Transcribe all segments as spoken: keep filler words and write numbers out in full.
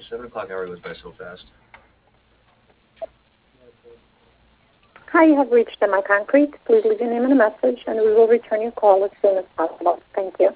seven o'clock hour goes by so fast. Hi, you have reached M I Concrete. Please leave your name and a message, and we will return your call as soon as possible. Thank you.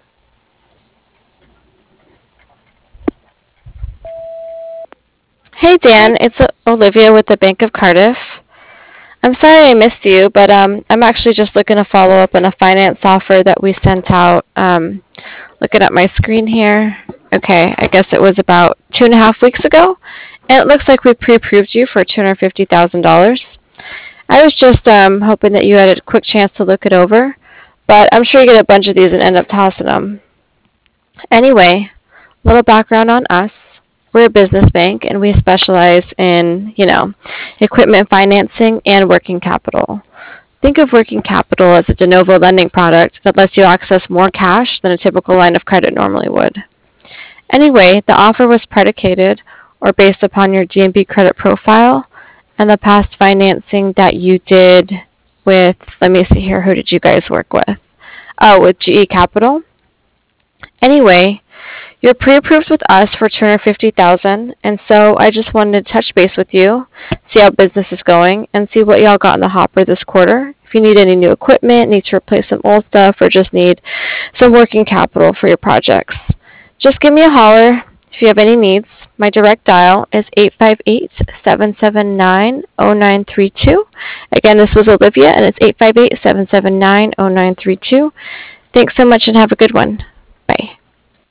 Hey Dan, it's Olivia with the Bank of Cardiff. I'm sorry I missed you, but um, I'm actually just looking to follow up on a finance offer that we sent out. Um, looking at my screen here. Okay, I guess it was about two and a half weeks ago, and it looks like we pre-approved you for two hundred fifty thousand dollars. I was just um, hoping that you had a quick chance to look it over, but I'm sure you get a bunch of these and end up tossing them. Anyway, a little background on us. We're a business bank, and we specialize in, you know, equipment financing and working capital. Think of working capital as a de novo lending product that lets you access more cash than a typical line of credit normally would. Anyway, the offer was predicated or based upon your D N B credit profile and the past financing that you did with, let me see here, who did you guys work with? Oh, with G E Capital. Anyway, you're pre-approved with us for two hundred fifty thousand dollars, and so I just wanted to touch base with you, see how business is going, and see what y'all got in the hopper this quarter. If you need any new equipment, need to replace some old stuff, or just need some working capital for your projects, just give me a holler if you have any needs. My direct dial is eight five eight, seven seven nine, zero nine three two. Again, this was Olivia, and it's eight five eight, seven seven nine, zero nine three two. Thanks so much and have a good one. Bye.